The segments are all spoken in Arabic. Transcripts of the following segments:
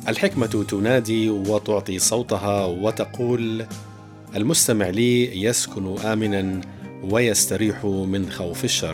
الحكمة تنادي وتعطي صوتها وتقول: المستمع لي يسكن آمنا ويستريح من خوف الشر.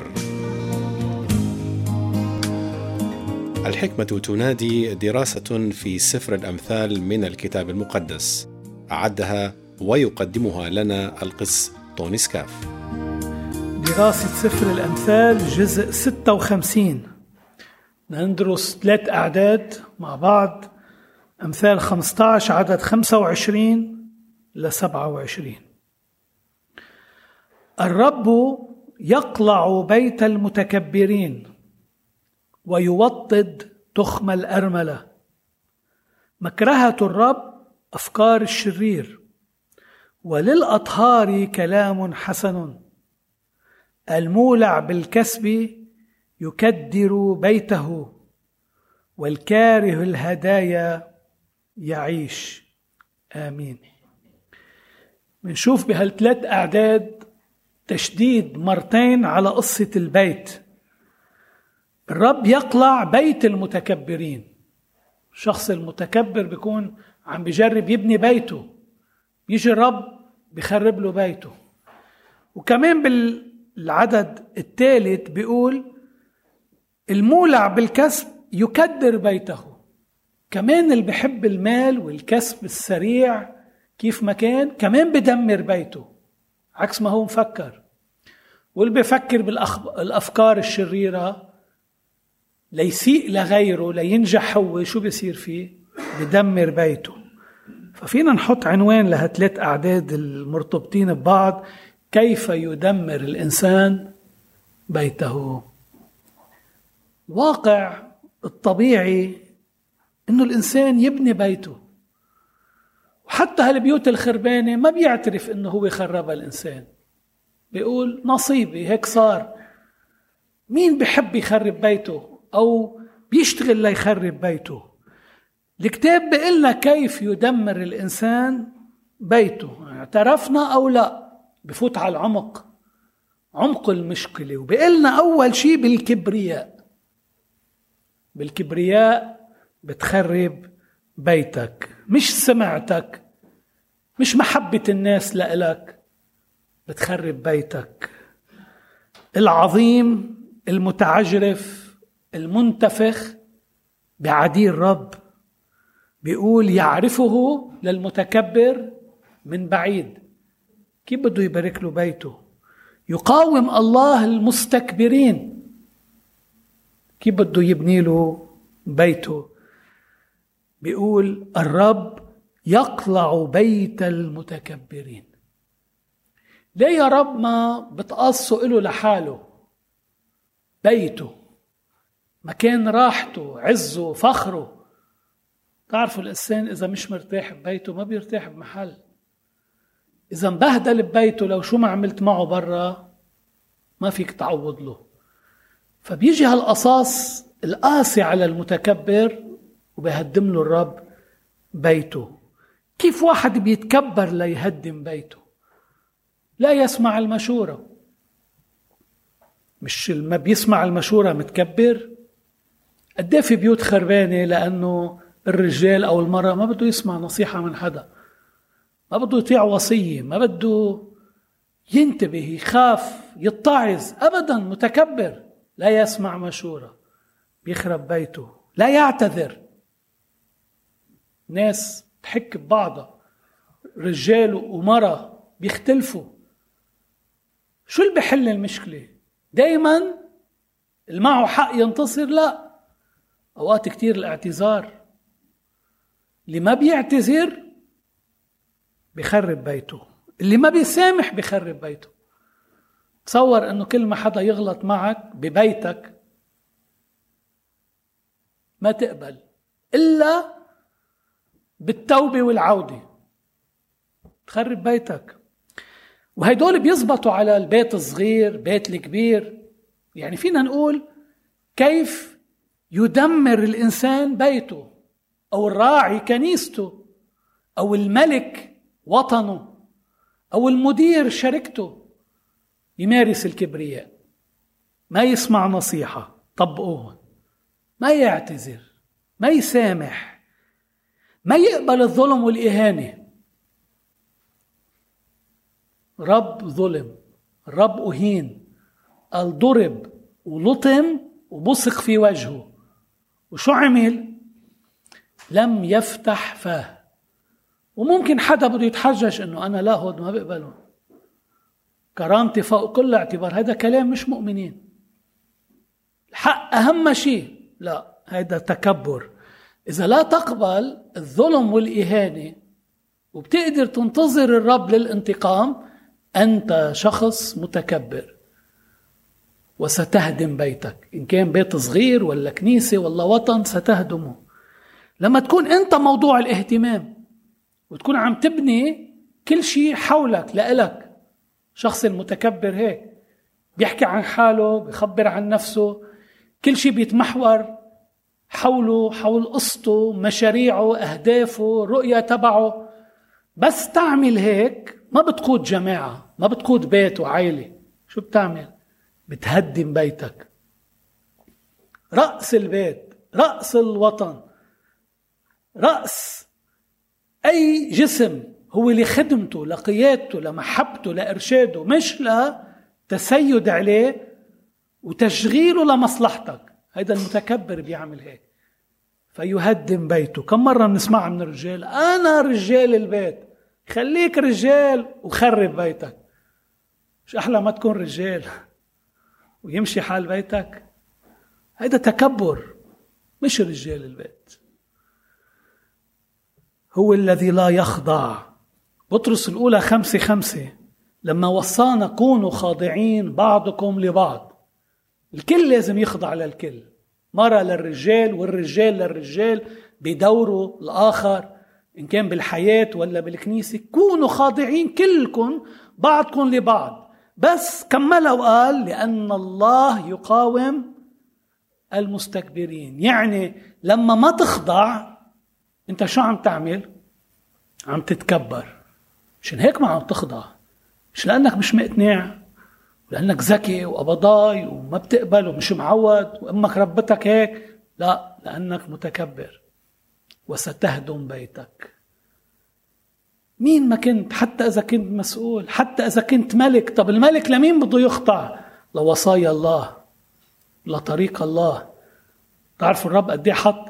الحكمة تنادي دراسة في سفر الأمثال من الكتاب المقدس، أعدها ويقدمها لنا القس طوني سكاف. دراسة سفر الأمثال جزء 56. ندرس 3 أعداد مع بعض. أمثال 15 عدد 25 ل 27. الرب يقلع بيت المتكبرين ويوطد تخم الأرملة. مكرهة الرب أفكار الشرير، وللأطهار كلام حسن. المولع بالكسب يكدر بيته، والكاره الهدايا يعيش. آمين. بنشوف بهال3 أعداد تشديد مرتين على قصة البيت. الرب يقلع بيت المتكبرين. الشخص المتكبر بيكون عم بيجرب يبني بيته، يجي الرب بيخرب له بيته. وكمان بالعدد الثالث بيقول: المولع بالكسب يكدر بيته. كمان اللي بيحب المال والكسب السريع كيف ما كمان بدمر بيته عكس ما هو مفكر. واللي بيفكر بالأفكار الشريرة ليسيء لغيره لينجح هو، شو بيصير فيه؟ بدمر بيته. ففينا نحط عنوان لها 3 أعداد المرتبطين ببعض: كيف يدمر الإنسان بيته. الواقع الطبيعي إنه الإنسان يبني بيته، وحتى هالبيوت الخربانة ما بيعترف إنه هو خربها الإنسان، بيقول نصيبي هيك صار. مين بيحب يخرب بيته أو بيشتغل ليخرب بيته؟ الكتاب بيقلنا كيف يدمر الإنسان بيته، اعترفنا أو لا. بفوت على عمق المشكلة، وبيقلنا أول شيء بالكبرياء بتخرب بيتك. مش سمعتك، مش محبة الناس لإلك، بتخرب بيتك. العظيم المتعجرف المنتفخ بعدي الرب، بيقول يعرفه للمتكبر من بعيد. كيف بده يبارك له بيته؟ يقاوم الله المستكبرين. كيف بده يبني له بيته؟ بيقول الرب يقلع بيت المتكبرين. ليه يا رب ما بتقصوا له لحاله بيته، مكان راحته، عزه، فخره؟ تعرفوا الإنسان إذا مش مرتاح ببيته ما بيرتاح بمحل. إذا مبهدل ببيته لو شو ما عملت معه برا ما فيك تعوض له. فبيجي هالقصاص القاسي على المتكبر وبيهدم له الرب بيته. كيف واحد بيتكبر ليهدم بيته؟ لا يسمع المشورة. مش ما بيسمع المشورة متكبر. قد في بيوت خربانة لأنه الرجال أو المرأة ما بده يسمع نصيحة من حدا، ما بده يطيع وصية، ما بده ينتبه، يخاف، يتعظ أبدا. متكبر لا يسمع مشورة، بيخرب بيته. لا يعتذر. ناس تحك ببعضها، رجال ومرأة بيختلفوا. شو اللي بيحل المشكلة؟ دايما اللي معه حق ينتصر؟ لا، أوقات كتير الاعتذار. اللي ما بيعتذر بيخرب بيته، اللي ما بيسامح بيخرب بيته. تصور أنه كل ما حدا يغلط معك ببيتك ما تقبل إلا بالتوبة والعودة، تخرب بيتك. وهيدول بيزبطوا على البيت الصغير، بيت الكبير. يعني فينا نقول كيف يدمر الإنسان بيته، أو الراعي كنيسته، أو الملك وطنه، أو المدير شركته. يمارس الكبرياء، ما يسمع نصيحة طبقوها، ما يعتذر، ما يسامح، ما يقبل الظلم والإهانة. رب ظلم، رب أهين، قال ضرب ولطم وبصق في وجهه، وشو عمل؟ لم يفتح فاه. وممكن حدا بده يتحجج انه انا لا هود ما بقبله، كرامتي فوق كل اعتبار. هذا كلام مش مؤمنين. الحق اهم شيء، لا، هذا تكبر. اذا لا تقبل الظلم والإهانة وبتقدر تنتظر الرب للانتقام، انت شخص متكبر وستهدم بيتك. ان كان بيت صغير ولا كنيسة ولا وطن ستهدمه. لما تكون انت موضوع الاهتمام وتكون عم تبني كل شيء حولك لإلك. شخص المتكبر هيك بيحكي عن حاله، بيخبر عن نفسه، كل شيء بيتمحور حوله، حول قصته، مشاريعه، أهدافه، رؤية تبعه. بس تعمل هيك ما بتقود جماعة، ما بتقود بيت وعائلة. شو بتعمل؟ بتهدم بيتك. رأس البيت، رأس الوطن، رأس أي جسم هو لخدمته، لقيادته، لمحبته، لإرشاده، مش لتسيد عليه وتشغيله لمصلحتك. هذا المتكبر بيعمل هيك فيهدم بيته. كم مرة بنسمعها من الرجال؟ أنا رجال البيت. خليك رجال وخرب بيتك. مش أحلى ما تكون رجال ويمشي حال بيتك؟ هذا تكبر، مش رجال البيت. هو الذي لا يخضع. بطرس الأولى 5:5 لما وصانا كونوا خاضعين بعضكم لبعض. الكل لازم يخضع للكل، مرة للرجال والرجال للرجال بدوره الآخر، إن كان بالحياة ولا بالكنيسة. كونوا خاضعين كلكم بعضكم لبعض. بس كمل وقال لأن الله يقاوم المستكبرين. يعني لما ما تخضع انت شو عم تعمل؟ عم تتكبر. مشان هيك ما عم تخضع، مش لأنك مش مقتنع، لأنك ذكي وقبضاي وما بتقبل ومش معود وأمك ربتك هيك، لا، لأنك متكبر وستهدم بيتك. مين ما كنت، حتى إذا كنت مسؤول، حتى إذا كنت ملك. طب الملك لمين بده يخضع؟ لوصايا الله، لطريق الله. تعرفوا الرب قد ايه حط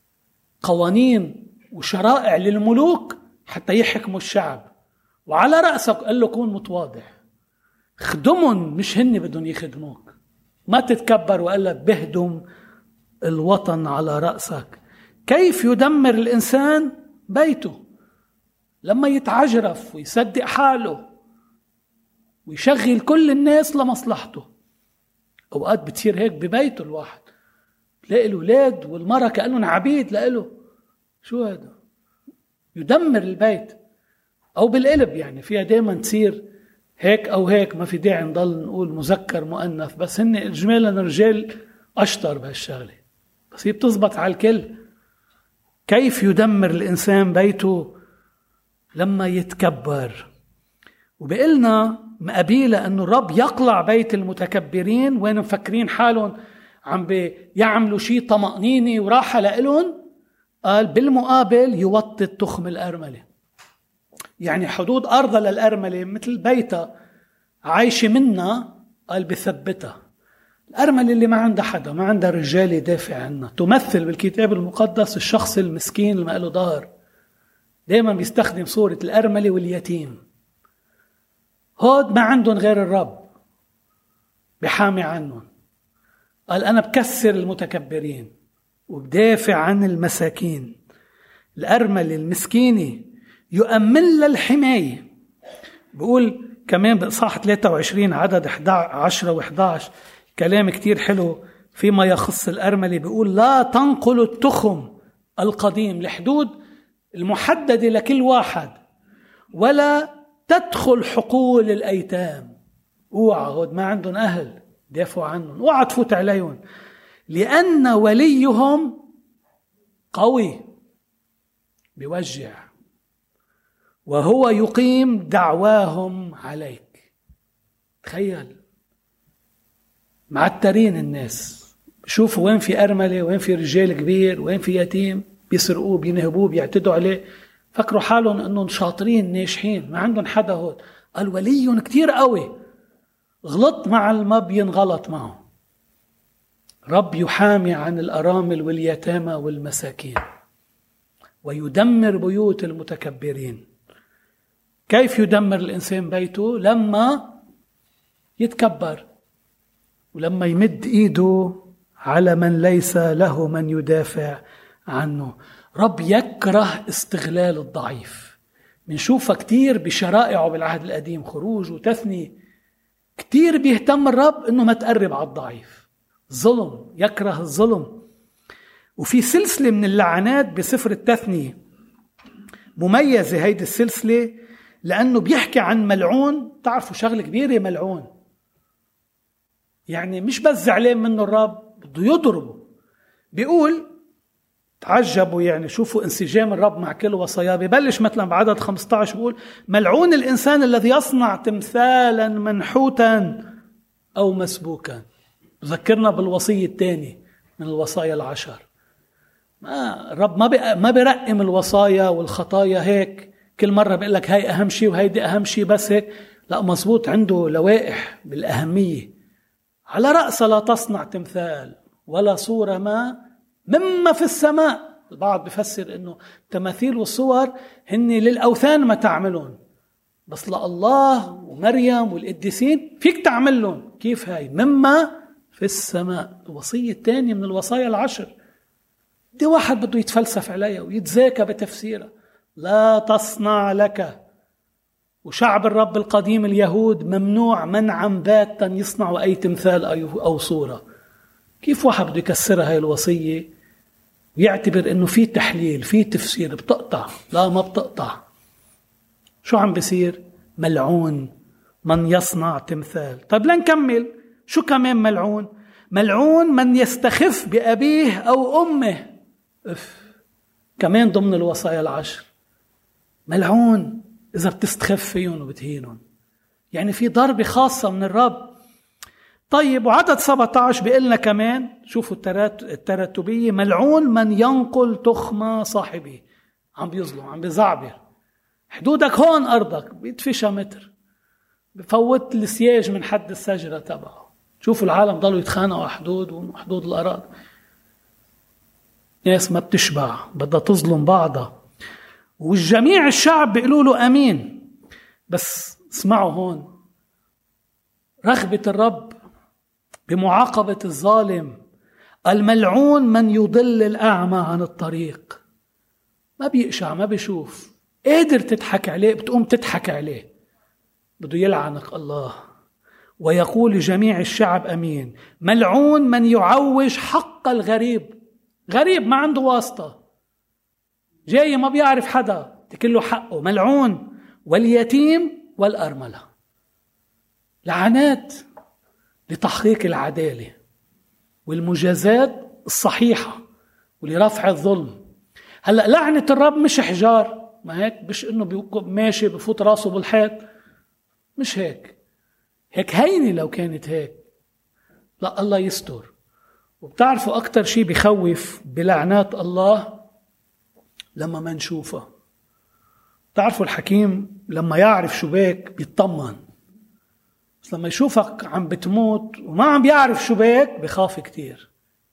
قوانين وشرائع للملوك حتى يحكموا الشعب، وعلى رأسك قال له كون متواضع، خدمهم مش هن بدهم يخدموك. ما تتكبر. وقال لك بهدم الوطن على رأسك. كيف يدمر الإنسان بيته؟ لما يتعجرف ويصدق حاله ويشغل كل الناس لمصلحته. أوقات بتصير هيك ببيته الواحد، تلاقي الأولاد والمرأة كأنهم عبيد لإله. شو هذا؟ يدمر البيت. أو بالقلب، يعني فيها دائما تصير هيك أو هيك، ما في داعي نضل نقول مذكر مؤنث، بس هن إجمالا الرجال أشطر بهالشغلة، بس هي بتزبط على الكل. كيف يدمر الإنسان بيته؟ لما يتكبر. وبقلنا مقابيلة أنه الرب يقلع بيت المتكبرين وين مفكرين حالهم عم بيعملوا شيء طمأنينة وراحة لإلهم. قال بالمقابل يوطي تخم الأرملة. يعني حدود أرضها للأرملة مثل بيتها عايشة منها، قال بثبتها. الأرملة اللي ما عندها حدا، ما عندها رجال يدافع عنها، تمثل بالكتاب المقدس الشخص المسكين اللي ما له ظهر. دائما بيستخدم صورة الأرملة واليتيم. هود ما عندهم غير الرب بحامي عنهم. قال أنا بكسر المتكبرين وبدافع عن المساكين. الأرملة المسكينة يؤمن لها الحماية. بقول كمان بإصحاح 23 عدد 10 و11 كلام كتير حلو فيما يخص الأرملة. بيقول لا تنقل التخم القديم لحدود المحددة لكل واحد، ولا تدخل حقول الأيتام. اوعى هود ما عندهم أهل دافعوا عنهم، اوعى تفوت عليهم، لأن وليهم قوي بيوجع وهو يقيم دعواهم عليك. تخيل، معترين الناس، شوفوا وين في أرملة، وين في رجال كبير، وين في يتيم. بيسرقوه بينهبوه بيعتدوا عليه، فكروا حالهم أنهم شاطرين ناجحين ما عندهم حدا هون. قال ولي كتير قوي، غلط مع ما بينغلط معه. رب يحامي عن الأرامل واليتامى والمساكين ويدمر بيوت المتكبرين. كيف يدمر الإنسان بيته؟ لما يتكبر ولما يمد إيده على من ليس له من يدافع عنه. رب يكره استغلال الضعيف. بنشوفها كتير بشرائعه بالعهد القديم، خروج وتثنية، كتير بيهتم الرب إنه ما تقرب على الضعيف. ظلم، يكره الظلم. وفي سلسلة من اللعنات بسفر التثنية مميزة هيدي السلسلة، لأنه بيحكي عن ملعون. تعرفوا شغلة كبيرة، ملعون يعني مش بس زعلان منه الرب، بده يضربه. بيقول تعجبوا يعني، شوفوا انسجام الرب مع كل وصاياه. ببلش مثلا بعدد 15 بيقول ملعون الإنسان الذي يصنع تمثالا منحوتا أو مسبوكا. ذكرنا بالوصية الثانية من الوصايا العشر. الرب ما بيرقم الوصايا والخطايا هيك كل مرة بيقول لك هاي أهم شيء وهيدي أهم شيء بس هيك. لا، مزبوط، عنده لوائح بالأهمية. على رأس لا تصنع تمثال ولا صورة مما في السماء. البعض بيفسر إنه تماثيل والصور هن للأوثان ما تعملون، بس لله ومريم والقديسين فيك تعملون. كيف هاي؟ مما في السماء، الوصية الثانية من الوصايا العشر. دي واحد بده يتفلسف عليها ويتذاكى بتفسيرها. لا تصنع لك. وشعب الرب القديم اليهود ممنوع منعا باتا يصنعوا أي تمثال أو صورة. كيف واحد بده يكسرها هاي الوصية ويعتبر إنه في تحليل في تفسير؟ بتقطع. لا، ما بتقطع. شو عم بيصير؟ ملعون من يصنع تمثال. طيب لنكمل. شو كمان ملعون؟ ملعون من يستخف بأبيه أو أمه. كمان ضمن الوصايا العشر. ملعون إذا بتستخف فيهم وبتهينهم. يعني في ضربة خاصة من الرب. طيب وعدد 17 بيقلنا كمان، شوفوا الترتبية، ملعون من ينقل تخمة صاحبه. عم بيظلم، عم بيزعبر. حدودك هون أرضك، بيدفشها متر، بفوت السياج من حد السجرة تبعه. شوفوا العالم ضلوا يتخانقوا على حدود وحدود الأراضي. ناس ما بتشبع، بدها تظلم بعضها، والجميع الشعب بيقولوا له أمين. بس اسمعوا هون رغبة الرب بمعاقبة الظالم. الملعون من يضل الأعمى عن الطريق. ما بيقشع، ما بيشوف، قادر تضحك عليه، بتقوم تضحك عليه، بده يلعنك الله. ويقول لجميع الشعب أمين. ملعون من يعوج حق الغريب. غريب ما عنده واسطة، جاي ما بيعرف حدا، تكله حقه. ملعون. واليتيم والأرملة. لعنات لتحقيق العدالة والمجازات الصحيحة ولرفع الظلم. هلأ لعنة الرب مش حجار، ما هيك، مش إنه ماشي بفوت راسه بالحيط، مش هيك. هيك هيني لو كانت هيك. لا، الله يستر. وبتعرفوا أكتر شيء بيخوف بلعنات الله لما ما نشوفها. تعرفوا الحكيم لما يعرف شو بيك بيطمن، بس لما يشوفك عم بتموت وما عم بيعرف شو بيك بخاف كتير.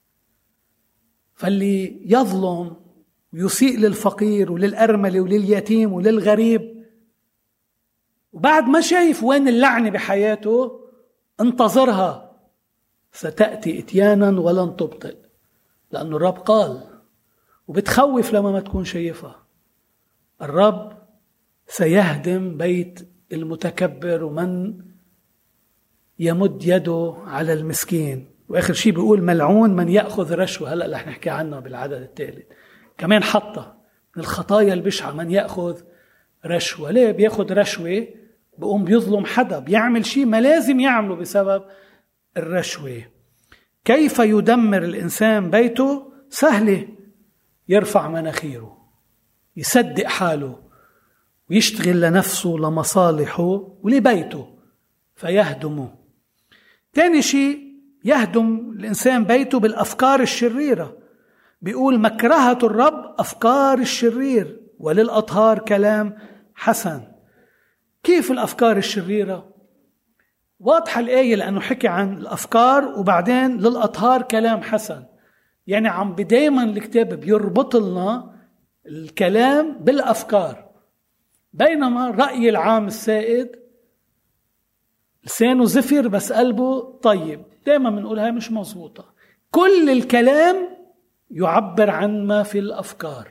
فاللي يظلم ويسيء للفقير وللأرملة ولليتيم وللغريب وبعد ما شايف وين اللعنة بحياته، انتظرها، ستأتي إتيانا ولن تبطئ، لأنه الرب قال. وبتخوف لما ما تكون شايفها. الرب سيهدم بيت المتكبر ومن يمد يده على المسكين. وآخر شيء بيقول ملعون من يأخذ رشوة. هلأ رح نحكي عنه بالعدد التالي. كمان حطة من الخطايا البشعة من يأخذ رشوة. ليه بيأخذ رشوة؟ بقوم بيظلم حدا، بيعمل شيء ما لازم يعمله بسبب الرشوة. كيف يدمر الإنسان بيته؟ سهلة. يرفع مناخيره، يصدق حاله ويشتغل لنفسه لمصالحه ولبيته فيهدمه. تاني شيء، يهدم الإنسان بيته بالأفكار الشريرة. بيقول مكرهة الرب أفكار الشرير وللأطهار كلام حسن. كيف الأفكار الشريرة؟ واضحة الآية لأنه حكي عن الأفكار وبعدين للأطهار كلام حسن. يعني عم دايما الكتاب بيربط لنا الكلام بالأفكار، بينما الرأي العام السائد لسانه زفر بس قلبه طيب. دايما بنقولها مش مظبوطة. كل الكلام يعبر عن ما في الأفكار.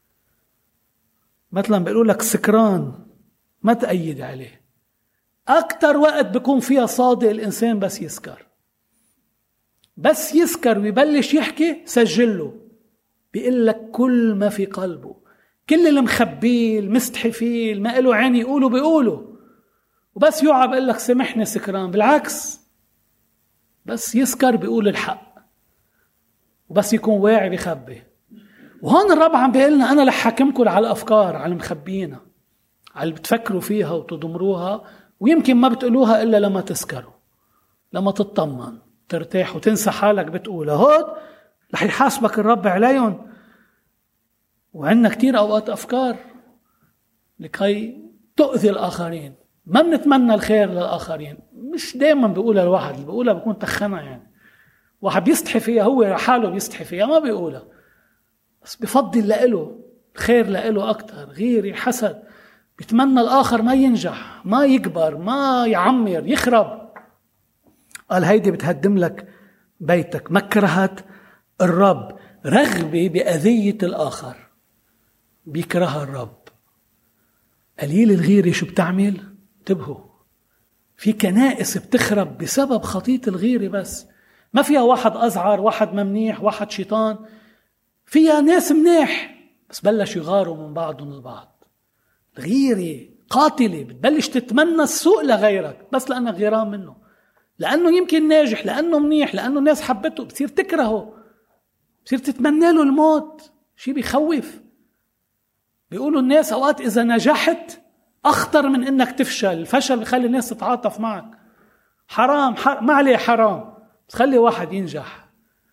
مثلا بيقولوا لك سكران، ما تأيد عليه. أكتر وقت بيكون فيها صادق الإنسان بس يسكر. بس يسكر ويبلش يحكي سجله، بيقول لك كل ما في قلبه، كل اللي مخبيه المستحي فيه ما له عين يقوله بيقوله. وبس يقع بيقول لك سمحني سكران. بالعكس، بس يسكر بيقول الحق، وبس يكون واعي بيخبي. وهون الرب عم بيقلنا أنا رح حاكمكم على الأفكار، على المخبيينها، على اللي بتفكروا فيها وتضمروها، ويمكن ما بتقولوها إلا لما تسكروا، لما تطمن ترتاح وتنسى حالك بتقولها. هون رح يحاسبك الرب عليهم. وعندنا كتير أوقات أفكار لكي تؤذي الآخرين. ما بنتمنى الخير للآخرين. مش دايما بيقولها الواحد، اللي بيقولها بيكون تخنها. يعني واحد بيستحي فيها، هو حاله بيستحي فيها ما بيقولها، بس بفضل لإله الخير، لإله أكتر. غيري، حسد، بيتمنى الآخر ما ينجح، ما يكبر، ما يعمر، يخرب. قال هيدي بتهدم لك بيتك. مكرهة الرب، رغبة بأذية الآخر، بيكرهها الرب. قليل الغيرة شو بتعمل؟ انتبهوا، في كنائس بتخرب بسبب خطية الغيرة. بس ما فيها واحد أزعر، واحد ممنيح، واحد شيطان. فيها ناس منيح بس بلش يغاروا من بعضهم البعض. الغيرة قاتلة، بتبلش تتمنى السوء لغيرك بس لأنك غيران منه، لأنه يمكن ناجح، لأنه منيح، لأنه الناس حبته. بتصير تكرهه، بتصير تتمنى له الموت. شيء بيخوف. بيقولوا الناس أوقات إذا نجحت أخطر من إنك تفشل. الفشل بيخلي الناس تتعاطف معك. حرام، ما عليه حرام، تخلي واحد ينجح.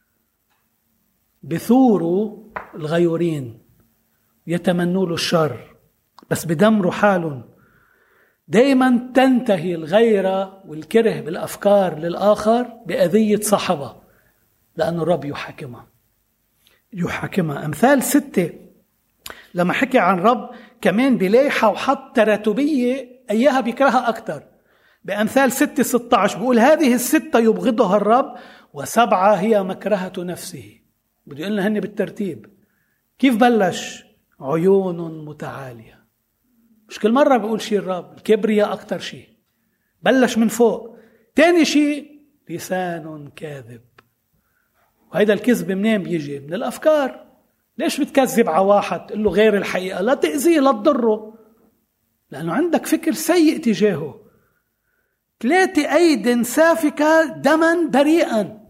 بثوروا الغيورين، يتمنوا له الشر بس بدمروا حالهم. دايما تنتهي الغيرة والكره بالأفكار للآخر بأذية صاحبها، لأن الرب يحاكمها. أمثال 6 لما حكي عن رب كمان بلايحة وحط تراتبية أيها بيكرهها أكتر. بأمثال 6:16 بيقول هذه 6 يبغضها الرب، و7 هي مكرهة نفسه. بده يقولنا هن بالترتيب. كيف بلش؟ عيون متعالية. مش كل مرة بيقول شيء الرب. الكبرياء أكتر شيء، بلش من فوق. تاني شيء لسان كاذب. وهذا الكذب منين بيجي؟ من الأفكار. ليش بتكذب على واحد تقول له غير الحقيقة؟ لا تأذيه، لا تضره، لأنه عندك فكر سيء تجاهه. 3 أيد سافكة دما بريئا.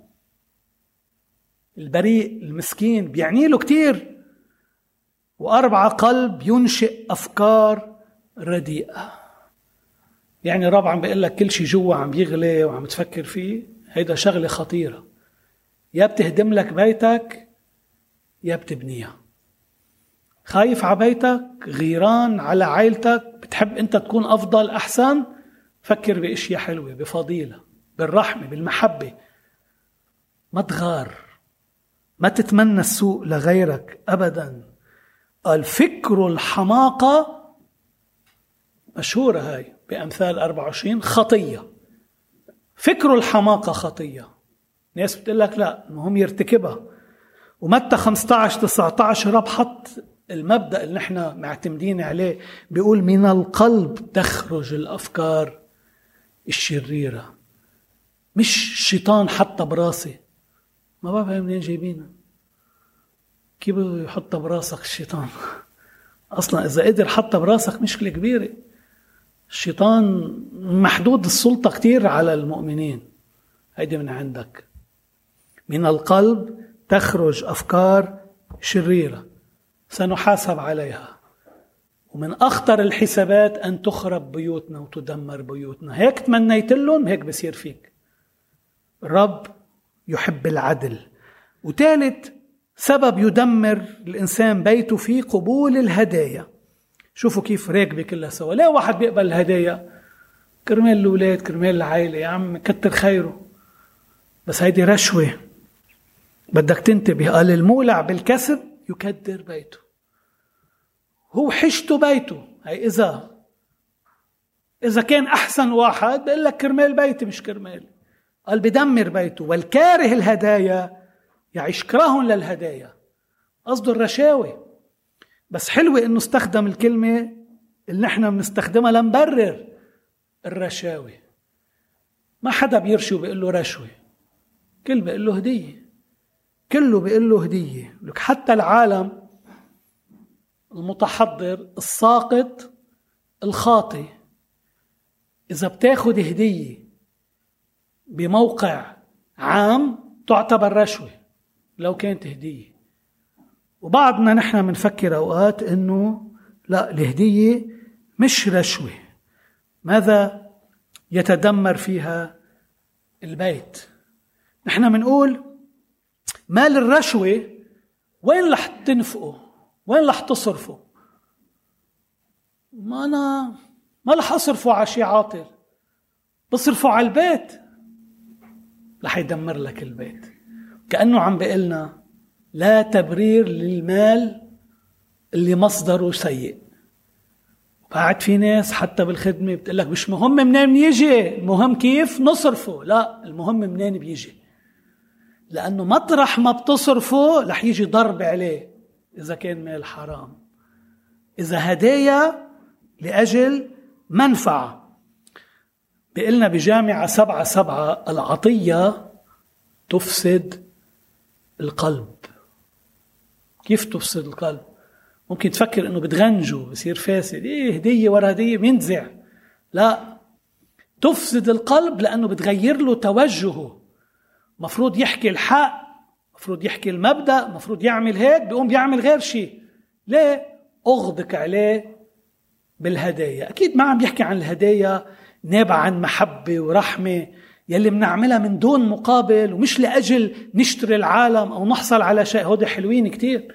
البريء المسكين بيعني له كتير. و4 قلب ينشئ أفكار رديئة. يعني الرب عم بيقول لك كل شيء جوا عم يغلي وعم تفكر فيه. هيدا شغلة خطيرة، يا بتهدم لك بيتك يا بتبنيها. خايف على بيتك، غيران على عائلتك، بتحب انت تكون افضل احسن، فكر باشياء حلوة، بفضيلة، بالرحمة، بالمحبة. ما تغار، ما تتمنى السوء لغيرك ابدا. الفكر الحماقة مشهورة هاي بأمثال 24 خطية. فكر الحماقة خطية. ناس بتقول لك لا، هم يرتكبها. ومتى 15:19 رب حط المبدأ اللي نحن معتمدين عليه، بيقول من القلب تخرج الأفكار الشريرة. مش الشيطان حتى براسي، ما بفهم منين جايبينها. كيف يحط براسك الشيطان؟ أصلا إذا قدر حط براسك مشكلة كبيرة. الشيطان محدود السلطة كتير على المؤمنين. هيدي من عندك. من القلب تخرج أفكار شريرة سنحاسب عليها، ومن أخطر الحسابات أن تخرب بيوتنا وتدمر بيوتنا. هيك تمنيت لهم، هيك بصير فيك. الرب يحب العدل. وثالث سبب يدمر الإنسان بيته فيه قبول الهدايا. شوفوا كيف راكبة كلها سوا. لا واحد بيقبل الهدايا كرمال الأولاد كرمال العائلة، يا عم كتر خيره، بس هيدي رشوة، بدك تنتبه. قال المولع بالكسب يكدر بيته. هو حشته بيته. هي إذا كان أحسن واحد بيقول لك كرمال بيتي مش كرمال. قال بدمر بيته. والكاره الهدايا يعيش كراهن للهدايا. قصده الرشاوي، بس حلوة إنه استخدم الكلمة اللي نحن بنستخدمها لنبرر الرشاوي. ما حدا بيرشي وبيقول له رشوة، كل بيقول له هدية، كله بيقول له هدية. لك حتى العالم المتحضر الساقط الخاطئ إذا بتاخد هدية بموقع عام تعتبر رشوة لو كانت هدية. وبعضنا نحن منفكر أوقات إنه لا، الهدية مش رشوة. ماذا يتدمر فيها البيت؟ نحن منقول مال الرشوة وين رح تنفقه؟ وين رح تصرفه؟ ما رح أصرفه على شيء عاطل، بصرفه على البيت، رح يدمر لك البيت. كأنه عم بيقلنا لا تبرير للمال اللي مصدره سيء. بعد في ناس حتى بالخدمة بتقلك مش مهم منين يجي، المهم كيف نصرفه. لا، المهم منين بيجي، لأنه مطرح ما بتصرفه رح يجي ضرب عليه إذا كان مال حرام، إذا هدايا لأجل منفعة. بيقلنا بجامعة 7-7 العطية تفسد القلب. كيف تفسد القلب؟ ممكن تفكر إنه بتغنجه بصير فاسد، إيه هدية ورا هدية بينزع. لا، تفسد القلب لأنه بتغير له توجهه. مفروض يحكي الحق، مفروض يحكي المبدأ، مفروض يعمل هيك، بيقوم بيعمل غير شيء. ليه؟ أغدق عليه بالهدايا. أكيد ما عم يحكي عن الهدايا نابع عن محبة ورحمة يلي منعملها من دون مقابل ومش لأجل نشتري العالم أو نحصل على شيء. هودي حلوين كتير،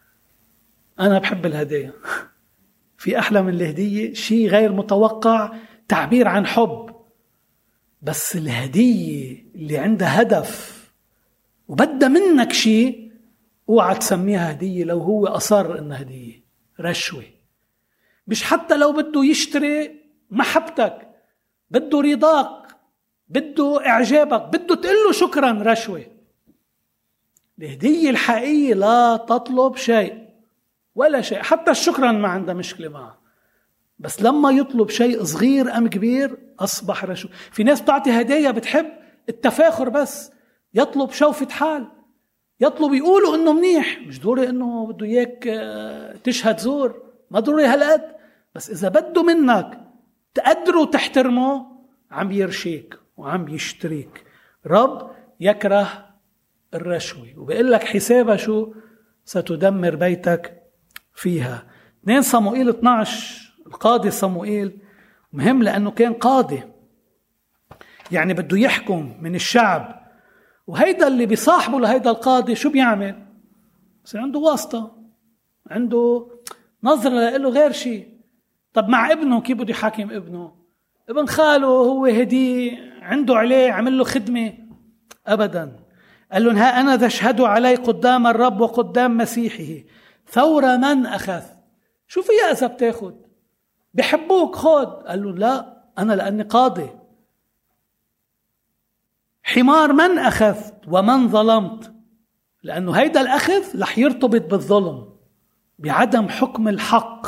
أنا بحب الهدايا. في أحلى من الهدية، شيء غير متوقع، تعبير عن حب. بس الهدية اللي عندها هدف وبدأ منك شيء، اوعى تسميها هدية لو هو أصر إنها هدية. رشوة. مش حتى لو بده يشتري محبتك، بده رضاك، بده إعجابك، بده تقول له شكرا، رشوة. الهدية الحقيقية لا تطلب شيء ولا شيء، حتى الشكرا ما عندها مشكلة معه، بس لما يطلب شيء صغير أم كبير أصبح رشوة. في ناس بتعطي هدايا بتحب التفاخر، بس يطلب شوفة حال، يطلب يقولوا إنه منيح، مش ضروري إنه بده إياك تشهد زور، ما ضروري هالقد، بس إذا بده منك تقدره وتحترمه عم يرشيك وعم يشتريك. رب يكره الرشوة، وبيقول لك حسابها شو؟ ستدمر بيتك فيها. 2 صموئيل 12. القاضي صموئيل مهم لأنه كان قاضي، يعني بده يحكم من الشعب، وهيدا اللي بيصاحبه لهيدا القاضي شو بيعمل؟ بس عنده واسطة، عنده نظرة له غير شيء. طب مع ابنه كيف بده يحاكم ابنه؟ ابن خاله هو هدي عنده عليه، عمل له خدمة؟ أبدا. قال لهم ها أنا ذا اشهدوا علي قدام الرب وقدام مسيحه ثورة من أخذ. شو فيها إذا بتاخد؟ بحبوك خد. قال له لا، أنا لأني قاضي. حمار من أخذت ومن ظلمت، لأنه هيدا الأخذ رح يرتبط بالظلم، بعدم حكم الحق.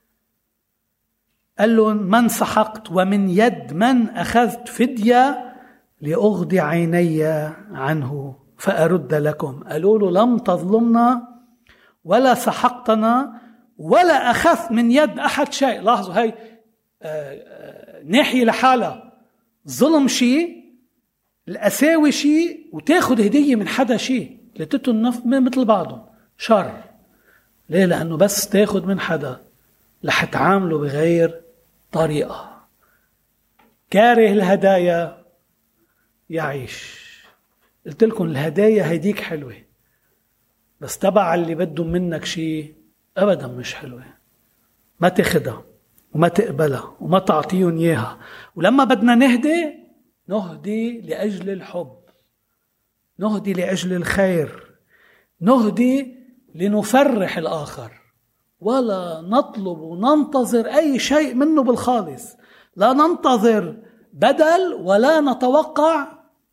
قال له من سحقت ومن يد من أخذت فدية لأغضي عيني عنه فأرد لكم. قالوا له لم تظلمنا ولا سحقتنا ولا أخذت من يد أحد شيء. لاحظوا هاي ناحية لحالة، ظلم شيء، الأساوي شيء، وتاخد هدية من حدا شيء، لتتوا النف مثل بعضهم شر. ليه؟ لأنه بس تاخد من حدا رح تعامله بغير طريقة. كاره الهدايا يعيش. قلت لكم الهدايا هيديك حلوة، بس تبع اللي بدهم منك شيء أبدا مش حلوة. ما تاخدها وما تقبلها وما تعطيهم إياها. ولما بدنا نهدي لأجل الحب، نهدي لأجل الخير، نهدي لنفرح الآخر، ولا نطلب وننتظر أي شيء منه بالخالص. لا ننتظر بدل ولا نتوقع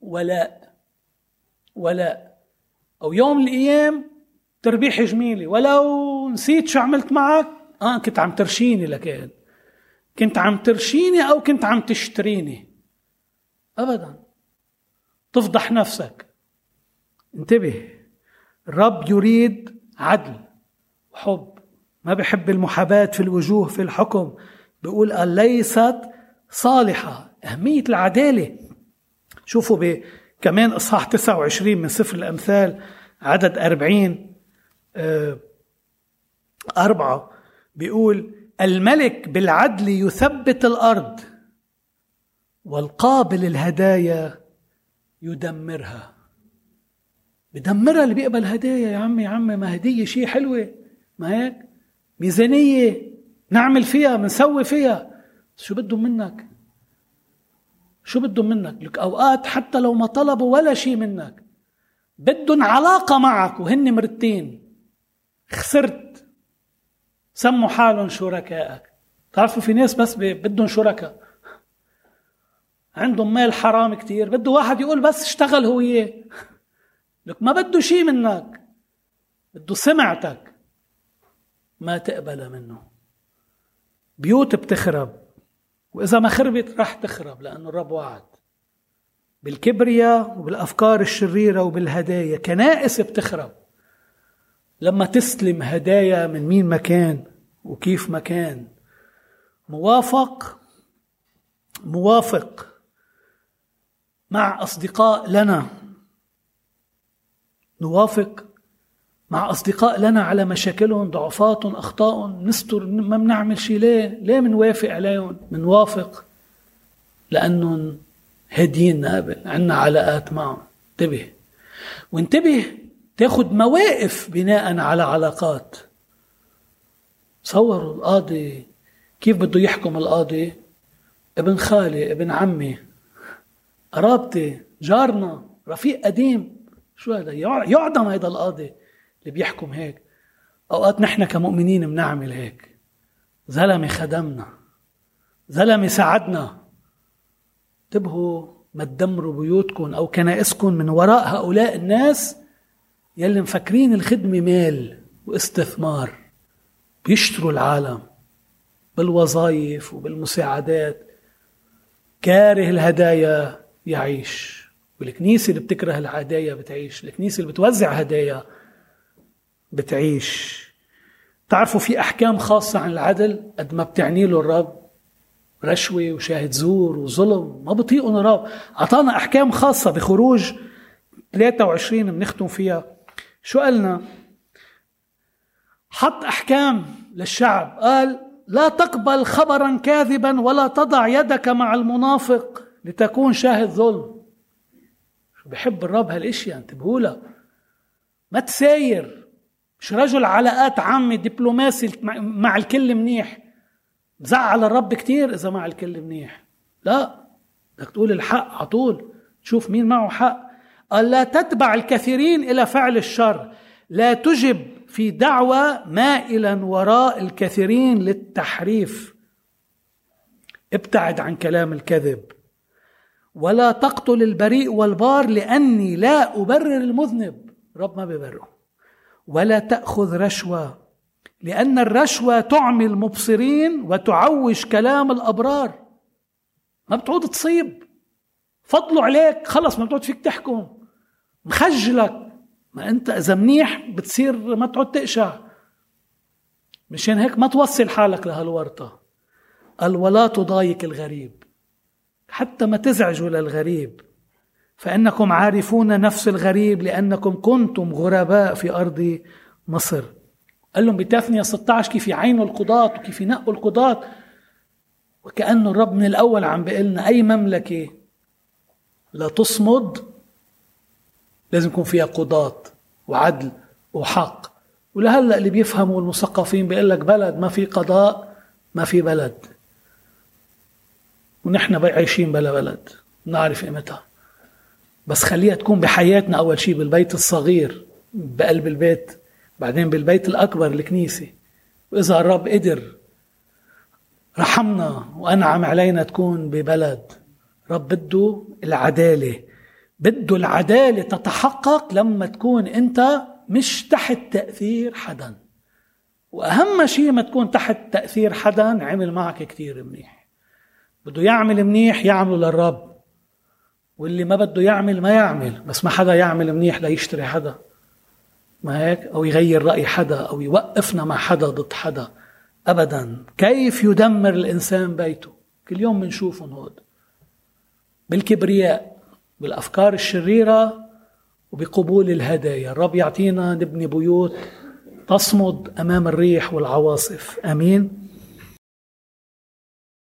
ولا أو يوم من الأيام تربيح جميلة، ولو نسيت شو عملت معك، كنت عم ترشيني، لكن كنت عم ترشيني أو كنت عم تشتريني. أبدا، تفضح نفسك. انتبه، الرب يريد عدل وحب، ما بيحب المحاباة في الوجوه في الحكم. بيقول ليست صالحة. أهمية العدالة شوفوا كمان إصحاح 29 من سفر الأمثال عدد 40:4 بيقول الملك بالعدل يثبت الأرض، والقابل الهدايا يدمرها. بدمرها اللي بيقبل هدايا. يا عمي ما هدية شيء حلوة، ما هيك ميزانية نعمل فيها منسوي فيها. شو بدهم منك؟ لك أوقات حتى لو ما طلبوا ولا شيء منك، بدهم علاقة معك وهن مرتين. خسرت، سموا حالهم شركائك. تعرفوا في ناس بس بدهم شركاء، عندهم مال حرام كتير، بده واحد يقول بس اشتغل هو إياه. لك ما بده شيء منك، بده سمعتك، ما تقبل منه. بيوت بتخرب، وإذا ما خربت رح تخرب، لأنه الرب وعد بالكبرياء وبالأفكار الشريرة وبالهدايا. كنائس بتخرب لما تسلم هدايا من مين مكان وكيف مكان. موافق مع أصدقاء لنا، نوافق مع أصدقاء لنا على مشاكلهم، ضعفاتهم، أخطائهم، نستر، ما بنعمل شيء. ليه منوافق عليهم؟ منوافق لأنهم هدينا قبل، عنا علاقات معهم. وانتبه تاخد مواقف بناء على علاقات. تصوروا القاضي كيف بده يحكم. القاضي ابن خالي، ابن عمي، قرابتي، جارنا، رفيق قديم. شو هذا؟ يعدم هذا القاضي اللي بيحكم هيك. أوقات نحن كمؤمنين بنعمل هيك. زلمة خدمنا، زلمة ساعدنا. انتبهوا ما تدمروا بيوتكم أو كنائسكم من وراء هؤلاء الناس يلي مفكرين الخدمة مال واستثمار. بيشتروا العالم بالوظائف وبالمساعدات. كاره الهدايا يعيش، والكنيسة اللي بتكره الهدايا بتعيش، الكنيسة اللي بتوزع هدايا بتعيش. تعرفوا في أحكام خاصة عن العدل قد ما بتعني له الرب رشوة وشاهد زور وظلم، ما بطيقون الرب. أعطانا أحكام خاصة بخروج 23 بنختم فيها. شو قالنا؟ حط أحكام للشعب، قال لا تقبل خبرا كاذبا ولا تضع يدك مع المنافق لتكون شاهد ظلم. شو بحب الرب هالاشياء، انتبهوا له. ما تساير، مش رجل علاقات عامة دبلوماسي مع الكل منيح، بزعل الرب كتير إذا مع الكل منيح. لا، بدك تقول الحق على طول، تشوف مين معه حق. قال لا تتبع الكثيرين إلى فعل الشر، لا تجب في دعوة مائلا وراء الكثيرين للتحريف. ابتعد عن كلام الكذب. ولا تقتل البريء والبار لأني لا أبرر المذنب. رب ما بيبرره. ولا تأخذ رشوة لأن الرشوة تعمي المبصرين وتعوج كلام الأبرار. ما بتعود تصيب، فضلوا عليك خلص، ما بتعود فيك تحكم، مخجلك. ما أنت إذا منيح بتصير ما تعود تقشع. مشان هيك ما توصل حالك لهالورطة. قال ولا تضايق الغريب، حتى ما تزعجوا للغريب، فإنكم عارفون نفس الغريب لأنكم كنتم غرباء في أرض مصر. قال لهم بتثنية 16 كيف يعينوا القضاة وكيف ينقوا القضاة. وكأنه الرب من الأول عم بيقلنا أي مملكة لا تصمد لازم يكون فيها قضاة وعدل وحق. ولهلأ اللي بيفهموا المثقفين بيقول لك بلد ما في قضاء ما في بلد، ونحن عايشين بلا بلد نعرف قيمتها. بس خليها تكون بحياتنا أول شيء، بالبيت الصغير بقلب البيت، بعدين بالبيت الأكبر الكنيسة. وإذا الرب قدر رحمنا وأنعم علينا تكون ببلد، رب بده العدالة، بده العدالة تتحقق لما تكون أنت مش تحت تأثير حدا. وأهم شيء ما تكون تحت تأثير حدا عمل معك كتير منيح. بده يعمل منيح يعمله للرب، واللي ما بده يعمل ما يعمل. بس ما حدا يعمل منيح لا يشتري حدا، ما هيك؟ أو يغير رأي حدا، أو يوقفنا مع حدا ضد حدا، أبدا. كيف يدمر الإنسان بيته؟ كل يوم بنشوفهم هود بالكبرياء، بالأفكار الشريرة، وبقبول الهدايا. الرب يعطينا نبني بيوت تصمد أمام الريح والعواصف. أمين.